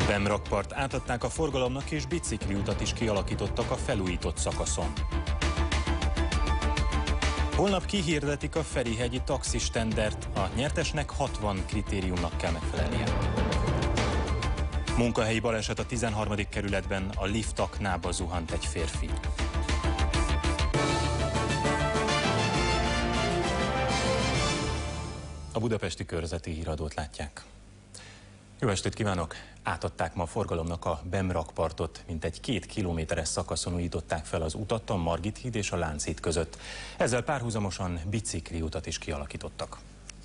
Bemrakpart átadták a forgalomnak, és bicikliutat is kialakítottak a felújított szakaszon. Holnap kihirdetik a Ferihegyi taxis tendert, a nyertesnek 60 kritériumnak kell megfelelnie. Munkahelyi baleset a 13. kerületben, a lift aknába zuhant egy férfi. A budapesti körzeti híradót látják. Jó estét kívánok! Átadták ma a forgalomnak a Bemrakpartot, mintegy 2 kilométeres szakaszon újították fel az utat a Margit híd és a Lánchíd között. Ezzel párhuzamosan bicikliutat is kialakítottak.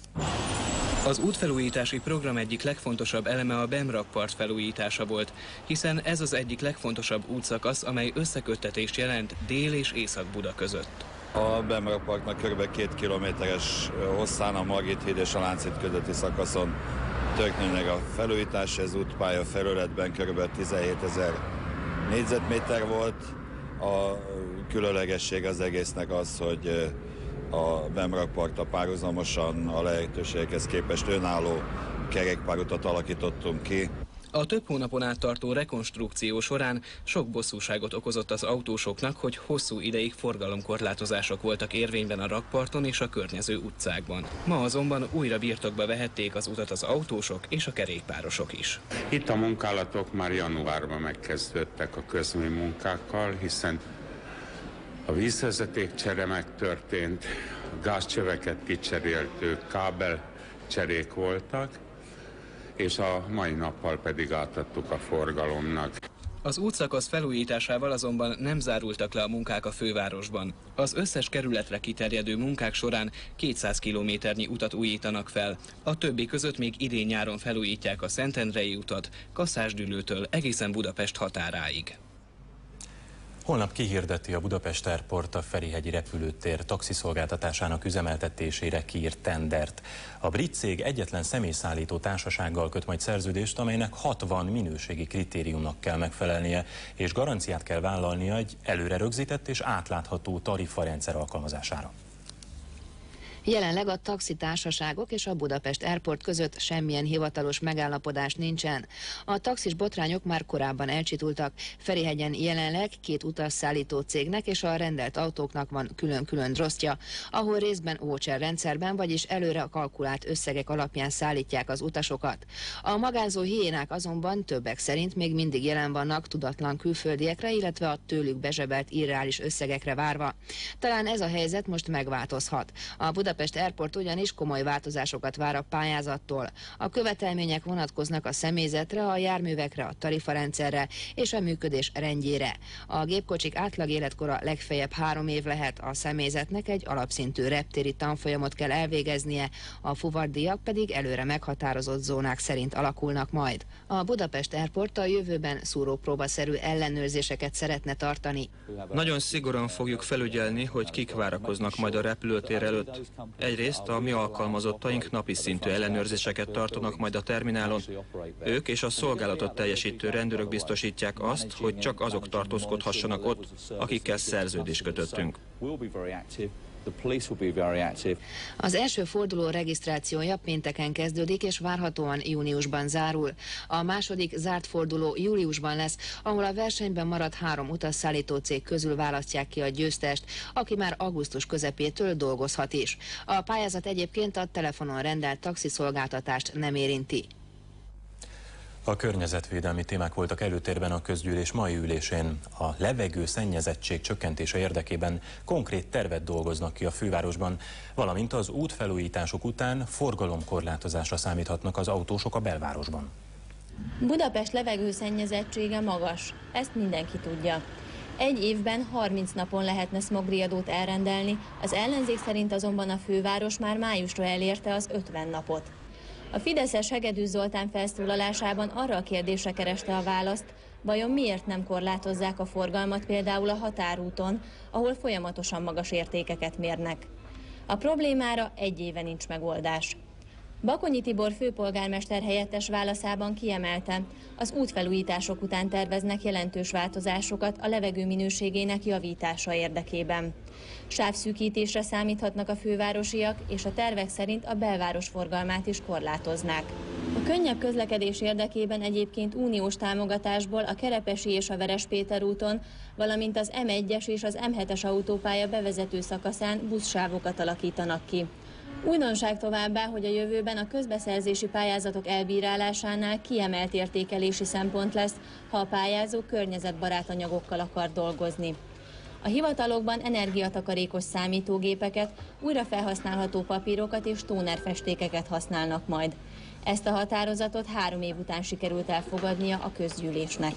Az útfelújítási program egyik legfontosabb eleme a Bemrakpart felújítása volt, hiszen ez az egyik legfontosabb útszakasz, amely összeköttetést jelent Dél- és Észak-Buda között. A Bemrakpartnak kb. 2 kilométeres hosszán a Margit híd és a Lánchíd közötti szakaszon történik a felújítás. Ez útpálya felületben kb. 17 000 négyzetméter volt. A különlegesség az egésznek az, hogy a Bemrakparttal párhuzamosan a lehetőségekhez képest önálló kerékpárutat alakítottunk ki. A több hónapon át tartó rekonstrukció során sok bosszúságot okozott az autósoknak, hogy hosszú ideig forgalomkorlátozások voltak érvényben a rakparton és a környező utcákban. Ma azonban újra birtokba vehették az utat az autósok és a kerékpárosok is. Itt a munkálatok már januárban megkezdődtek a közműmunkákkal, hiszen a vízvezetékcsere megtörtént, a gázcsöveket kicseréltük, kábelcserék voltak, és a mai nappal pedig átadtuk a forgalomnak. Az útszakasz felújításával azonban nem zárultak le a munkák a fővárosban. Az összes kerületre kiterjedő munkák során 200 kilométernyi utat újítanak fel. A többi között még idén-nyáron felújítják a Szentendrei utat, Kaszásdüllőtől egészen Budapest határáig. Holnap kihirdeti a Budapest Airport a Ferihegyi repülőtér taxiszolgáltatásának üzemeltetésére kiírt tendert. A brit cég egyetlen személyszállító társasággal köt majd szerződést, amelynek 60 minőségi kritériumnak kell megfelelnie, és garanciát kell vállalnia egy előre rögzített és átlátható tarifarendszer alkalmazására. Jelenleg a taxitársaságok és a Budapest Airport között semmilyen hivatalos megállapodás nincsen. A taxis botrányok már korábban elcsitultak. Ferihegyen jelenleg 2 utasszállító cégnek és a rendelt autóknak van külön-külön drosztja, ahol részben voucher rendszerben, vagyis előre a kalkulált összegek alapján szállítják az utasokat. A magánzó hiénák azonban többek szerint még mindig jelen vannak tudatlan külföldiekre, illetve a tőlük bezsebelt irreális összegekre várva. Talán ez a helyzet most megváltozhat. A Budapest Airport ugyanis komoly változásokat vár a pályázattól. A követelmények vonatkoznak a személyzetre, a járművekre, a tarifarendszerre és a működés rendjére. A gépkocsik átlag életkora legfeljebb 3 év lehet, a személyzetnek egy alapszintű reptéri tanfolyamot kell elvégeznie, a fuvardíjak pedig előre meghatározott zónák szerint alakulnak majd. A Budapest Airport a jövőben szúrópróbaszerű ellenőrzéseket szeretne tartani. Nagyon szigorúan fogjuk felügyelni, hogy kik várakoznak majd a repülőtér előtt. Egyrészt a mi alkalmazottaink napi szintű ellenőrzéseket tartanak majd a terminálon. Ők és a szolgálatot teljesítő rendőrök biztosítják azt, hogy csak azok tartózkodhassanak ott, akikkel szerződést kötöttünk. Az első forduló regisztrációja pénteken kezdődik, és várhatóan júniusban zárul. A második zárt forduló júliusban lesz, ahol a versenyben maradt 3 utasszállító cég közül választják ki a győztest, aki már augusztus közepétől dolgozhat is. A pályázat egyébként a telefonon rendelt taxiszolgáltatást nem érinti. A környezetvédelmi témák voltak előtérben a közgyűlés mai ülésén. A levegő szennyezettség csökkentése érdekében konkrét tervet dolgoznak ki a fővárosban, valamint az útfelújítások után forgalomkorlátozásra számíthatnak az autósok a belvárosban. Budapest levegőszennyezettsége magas, ezt mindenki tudja. Egy évben 30 napon lehetne szmogdíjadót elrendelni, az ellenzék szerint azonban a főváros már májusra elérte az 50 napot. A fideszes Hegedűs Zoltán felszólalásában arra a kérdésre kereste a választ, vajon miért nem korlátozzák a forgalmat például a határúton, ahol folyamatosan magas értékeket mérnek. A problémára egy éve nincs megoldás. Bakonyi Tibor főpolgármester helyettes válaszában kiemelte, az útfelújítások után terveznek jelentős változásokat a levegő minőségének javítása érdekében. Sávszűkítésre számíthatnak a fővárosiak, és a tervek szerint a belváros forgalmát is korlátoznák. A könnyebb közlekedés érdekében egyébként uniós támogatásból a Kerepesi és a Verespéter úton, valamint az M1-es és az M7-es autópálya bevezető szakaszán buszsávokat alakítanak ki. Újdonság továbbá, hogy a jövőben a közbeszerzési pályázatok elbírálásánál kiemelt értékelési szempont lesz, ha a pályázó környezetbarát anyagokkal akar dolgozni. A hivatalokban energiatakarékos számítógépeket, újra felhasználható papírokat és tónerfestékeket használnak majd. Ezt a határozatot 3 év után sikerült elfogadnia a közgyűlésnek.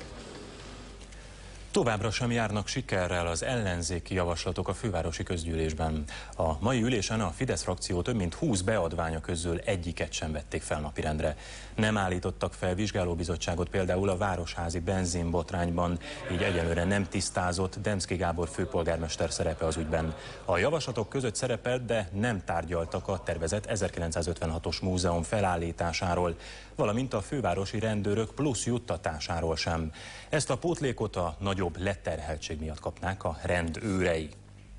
Továbbra sem járnak sikerrel az ellenzéki javaslatok a fővárosi közgyűlésben. A mai ülésen a Fidesz frakció több mint 20 beadványa közül egyiket sem vették fel napirendre. Nem állítottak fel vizsgálóbizottságot például a városházi benzinbotrányban, így egyelőre nem tisztázott Demszky Gábor főpolgármester szerepe az ügyben. A javaslatok között szerepelt, de nem tárgyaltak a tervezett 1956-os múzeum felállításáról, valamint a fővárosi rendőrök plusz juttatásáról sem. Ezt a pótlékot a nagyobb leterheltség miatt kapnák a rendőrei.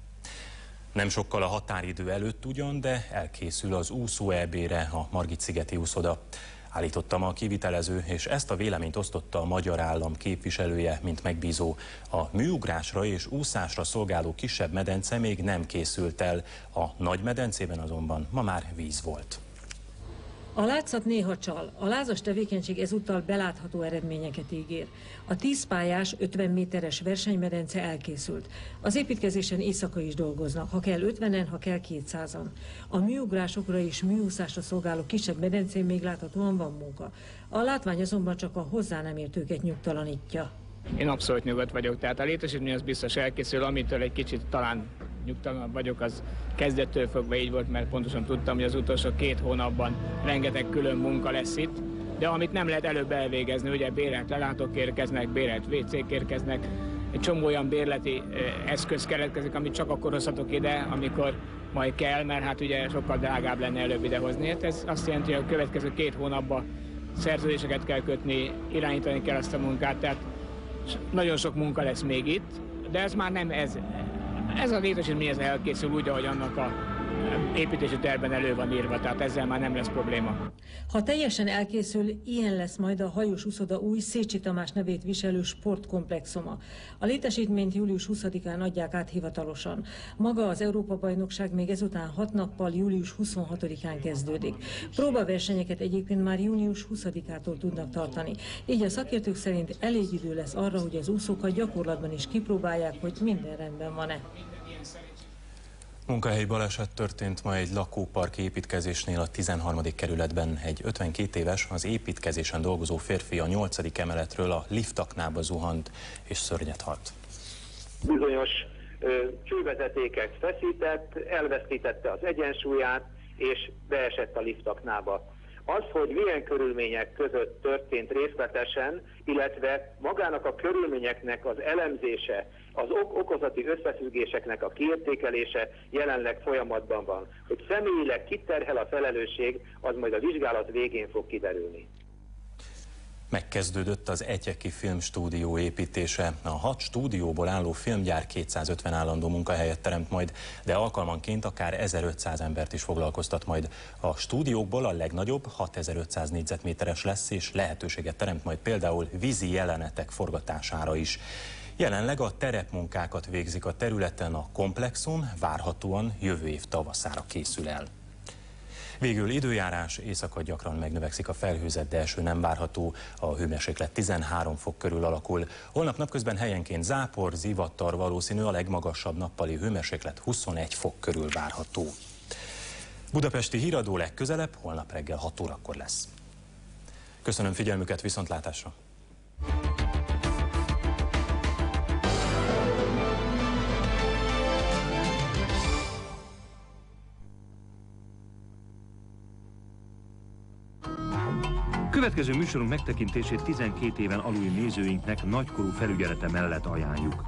Nem sokkal a határidő előtt ugyan, de elkészül az úszó EB-re a Margit-szigeti úszoda. Állítottam a kivitelező, és ezt a véleményt osztotta a magyar állam képviselője, mint megbízó. A műugrásra és úszásra szolgáló kisebb medence még nem készült el, a nagy medencében azonban ma már víz volt. A látszat néha csal, a lázas tevékenység ezúttal belátható eredményeket ígér. A 10 pályás, 50 méteres versenymedence elkészült. Az építkezésen éjszaka is dolgoznak, ha kell 50-en, ha kell 200-an. A műugrásokra és műúszásra szolgáló kisebb medencén még láthatóan van munka. A látvány azonban csak a hozzá nem értőket nyugtalanítja. Én abszolút nyugodt vagyok, tehát a létesítmény az biztos elkészül, amitől egy kicsit talán nyugtalanabb vagyok, az kezdettől fogva így volt, mert pontosan tudtam, hogy az utolsó 2 hónapban rengeteg külön munka lesz itt, de amit nem lehet előbb elvégezni, ugye bérelt lelátók érkeznek, bérelt WC-k érkeznek, egy csomó olyan bérleti eszköz keletkezik, amit csak akkor hozhatok ide, amikor majd kell, mert hát ugye sokkal drágább lenne előbb idehozni. Ez azt jelenti, hogy a következő 2 hónapban szerződéseket kell kötni, irányítani kell azt a munkát, tehát nagyon sok munka lesz még itt, de ez már nem ez. Ez a létesítmény elkészül úgy, ahogy annak a építési tervben elő van írva, tehát ezzel már nem lesz probléma. Ha teljesen elkészül, ilyen lesz majd a hajós úszoda új Szécsi Tamás nevét viselő sportkomplexuma. A létesítményt július 20-án adják át hivatalosan. Maga az Európa-bajnokság még ezután 6 nappal július 26-án kezdődik. Próbaversenyeket egyébként már június 20-ától tudnak tartani. Így a szakértők szerint elég idő lesz arra, hogy az úszókat gyakorlatban is kipróbálják, hogy minden rendben van-e. Munkahelyi baleset történt ma egy lakópark építkezésnél a 13. kerületben. Egy 52 éves, az építkezésen dolgozó férfi a 8. emeletről a liftaknába zuhant és szörnyet halt. Bizonyos csővezetéket feszített, elvesztítette az egyensúlyát és beesett a liftaknába. Az, hogy milyen körülmények között történt részletesen, illetve magának a körülményeknek az elemzése, az okozati összefüggéseknek a kiértékelése jelenleg folyamatban van. Hogy személyileg kiterhel a felelősség, az majd a vizsgálat végén fog kiderülni. Megkezdődött az Etyeki Filmstúdió építése. A 6 stúdióból álló filmgyár 250 állandó munkahelyet teremt majd, de alkalmanként akár 1500 embert is foglalkoztat majd. A stúdiókból a legnagyobb 6500 négyzetméteres lesz, és lehetőséget teremt majd például vízi jelenetek forgatására is. Jelenleg a terepmunkákat végzik a területen, a komplexum várhatóan jövő év tavaszára készül el. Végül időjárás, éjszaka gyakran megnövekszik a felhőzet, de eső nem várható, a hőmérséklet 13 fok körül alakul. Holnap napközben helyenként zápor, zivatar valószínű, a legmagasabb nappali hőmérséklet 21 fok körül várható. Budapesti Híradó legközelebb holnap reggel 6 órakor lesz. Köszönöm figyelmüket, viszontlátásra! Következő műsorunk megtekintését 12 éven aluli nézőinknek nagykorú felügyelete mellett ajánljuk.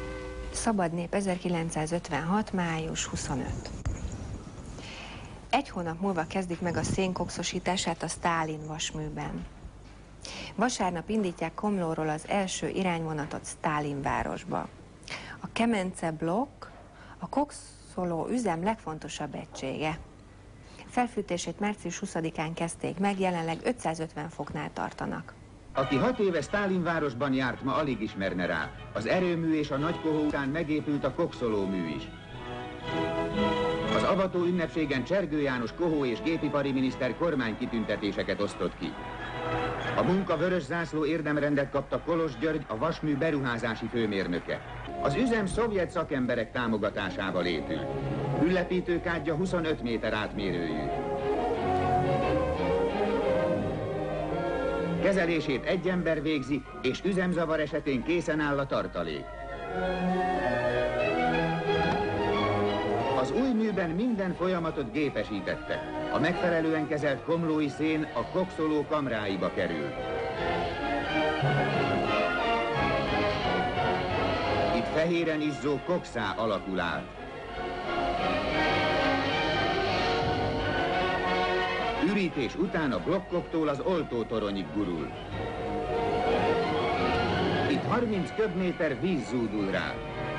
Szabad nép 1956. május 25. Egy hónap múlva kezdik meg a szénkokszosítását a Sztálin vasműben. Vasárnap indítják Komlóról az első irányvonatot Sztálinvárosba. A Kemence blokk a kokszoló üzem legfontosabb egysége. Felfűtését március 20-án kezdték meg, jelenleg 550 foknál tartanak. Aki 6 éve Sztálinvárosban járt, ma alig ismerne rá. Az erőmű és a nagykohó után megépült a kokszolómű is. Az avató ünnepségen Csergő János kohó és gépipari miniszter kormánykitüntetéseket osztott ki. A munka vörös zászló érdemrendet kapta Kolos György, a vasmű beruházási főmérnöke. Az üzem szovjet szakemberek támogatásával épült. Ünnepítőkádja 25 méter átmérőjű. Kezelését egy ember végzi, és üzemzavar esetén készen áll a tartalék. Az új műben minden folyamatot gépesítettek. A megfelelően kezelt komlói szén a kokszoló kamráiba kerül. Itt fehéren izzó kokszá alakul át. Ürítés után a blokkoktól az oltótoronyig gurul. Itt 30 köbméter víz zúdul rá.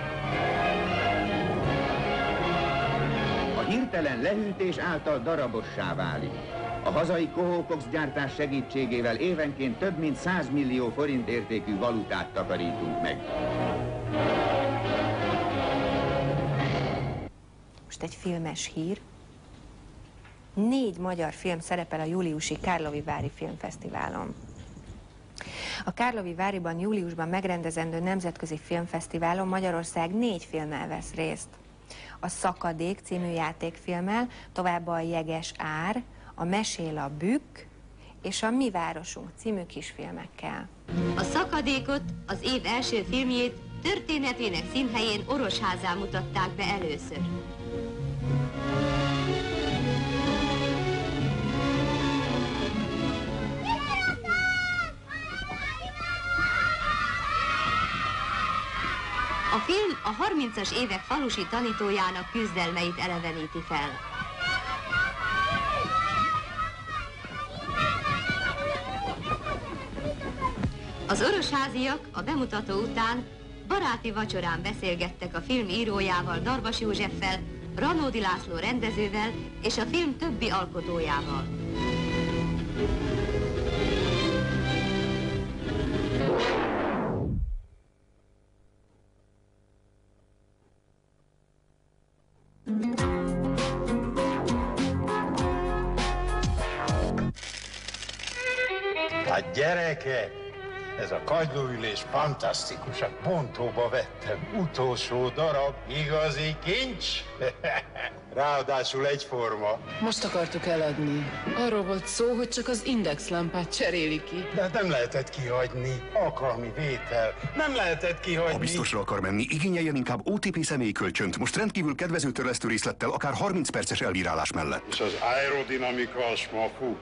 A hirtelen lehűtés által darabossá válik. A hazai kohókokszgyártás segítségével évenként több mint 100 millió forint értékű valutát takarítunk meg. Most egy filmes hír. 4 magyar film szerepel a júliusi Karlovy-Vári Filmfesztiválon. A Karlovy-Váriban júliusban megrendezendő nemzetközi filmfesztiválon Magyarország 4 filmmel vesz részt. A Szakadék című játékfilmmel, továbbá a Jeges Ár, a Mesél a Bükk és a Mi Városunk című kisfilmekkel. A Szakadékot, az év első filmjét történetének színhelyén Orosházán mutatták be először. A film a 30-as évek falusi tanítójának küzdelmeit eleveníti fel. Az orosháziak a bemutató után baráti vacsorán beszélgettek a film írójával, Darvas Józseffel, Ranódi László rendezővel és a film többi alkotójával. Hát gyerekek, ez a kagylóülés fantasztikus, a Pontóba vettem, utolsó darab, igazi kincs. Ráadásul egyforma. Most akartuk eladni. Arról volt szó, hogy csak az indexlámpát cseréli ki. De nem lehetett kihagyni. Alkalmi vétel. Nem lehetett kihagyni. Ha biztosra akar menni, igényeljen inkább OTP személyi kölcsönt. Most rendkívül kedvező törlesztő részlettel, akár 30 perces elbírálás mellett. És az aerodinamika a smafú.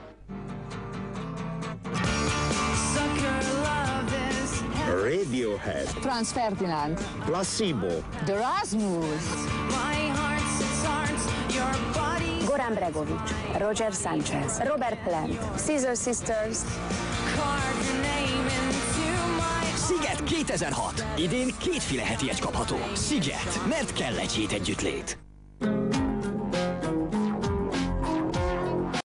Radiohead, Franz Ferdinand, Placebo, The Rasmus, Goran Bregovic, Roger Sanchez, Robert Plant, Scissor Sisters. Sziget 2006. Idén 2 heti egy kapható. Sziget, mert kell egy hét együttlét.